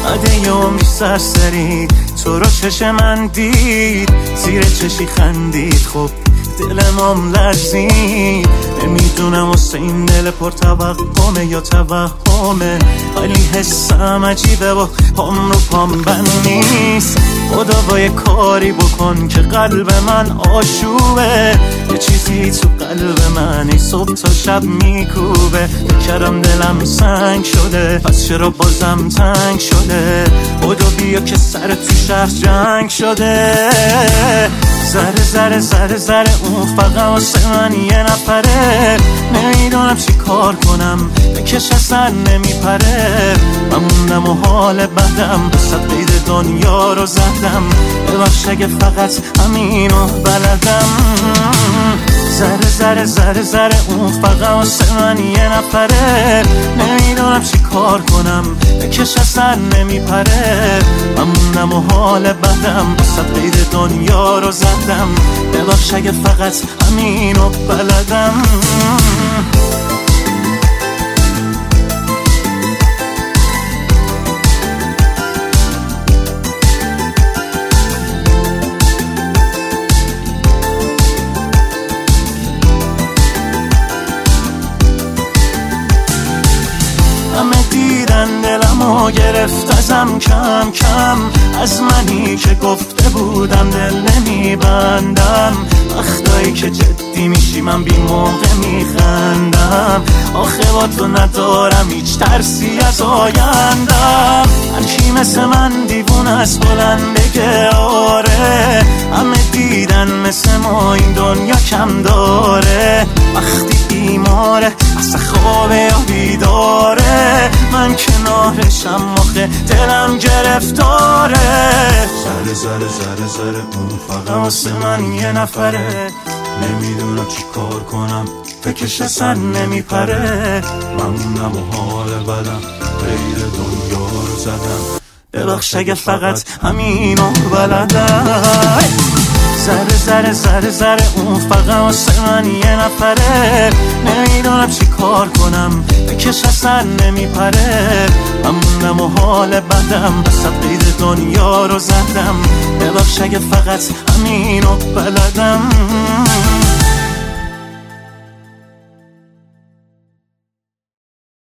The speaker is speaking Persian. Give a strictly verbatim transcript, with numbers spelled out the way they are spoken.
بعد یه عمری سرسری تو رو چش من دید، زیر چشی خندید، خب دلمم لرزید. نمیدونم واسه این دل پر توقمه یا توهمه، ولی حسم عجیبه و پام رو پام بند نیست. خدا با یه کاری بکن که قلب من آشوبه، یه چیزی تو قلب من ای صبح تا شب میکوبه. بکرم دلم سنگ شده، پس چرا بازم تنگ شده؟ خدا بیا که سر تو شهر جنگ شده. ذره ذره ذره ذره اون فقط واسه من یه نفره، نمیدونم چی کار کنم بکش اصلا نمیپره. من موندم و حال بدم بسد قید دنیا رو زدم، ببخش اگه فقط همینو بلدم. ذره ذره ذره ذره اون فقط واسه من یه نفره، نمیدونم چی کار کنم بکش اصلا نمیپره. من موندم و حال بدم بسد قید دنیا رو زدم، ببخش اگه فقط همینو بلدم. همه دیدن دلمو گرفت ازم کم کم، از منی که گفته بودم دل نمیبندم. وقتایی که جدی میشی من بی موقع میخندم، آخه با تو ندارم هیچ ترسی از آیندم. هرکی مثل من دیوون از بلند بگه آره، همه دیدن مثل ما این دنیا کم داره. وقتی بیماره اصلا خوابه یا بیداره، من کنارشم آخه دلم گرفتاره. ذره ذره ذره ذره اون فقط واسه من یه نفره، نمیدونم چی کار کنم فکرش اصلا نمیپره. من موندم و حال بدم غیر دنیا رو زدم، ببخش اگه فقط همینو بلدم. ذره ذره ذره ذره اون فقط واسه من یه نفره، نمیدونم چی کار کنم بکش اصلا نمیپره. من موندم و حال بدم بسد قید دنیا رو زدم، ببخش اگه فقط همینو بلدم.